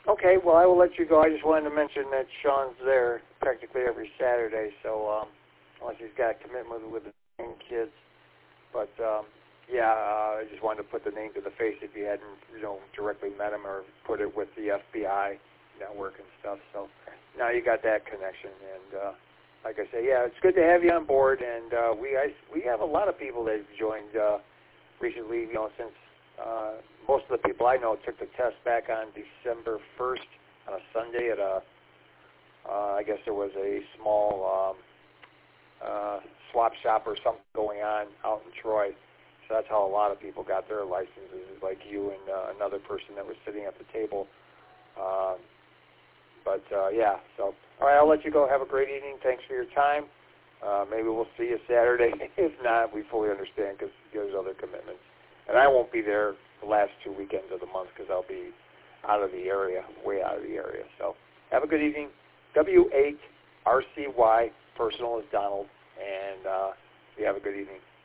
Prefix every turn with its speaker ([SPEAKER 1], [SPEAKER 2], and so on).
[SPEAKER 1] Okay, well, I will let you go. I just wanted to mention that Sean's there practically every Saturday, so unless he's got a commitment with the kids. But, I just wanted to put the name to the face if you hadn't, directly met him or put it with the FBI network and stuff. So now you got that connection. And like I say, yeah, it's good to have you on board. And we have a lot of people that have joined recently, since most of the people I know took the test back on December 1st on a Sunday at I guess there was a small swap shop or something going on out in Troy. So that's how a lot of people got their licenses, like you and another person that was sitting at the table. So, all right, I'll let you go. Have a great evening. Thanks for your time. Maybe we'll see you Saturday. If not, we fully understand because there's other commitments. And I won't be there the last 2 weekends of the month because I'll be out of the area, way out of the area. So have a good evening. W8RCY, personal is Donald, and you have a good evening.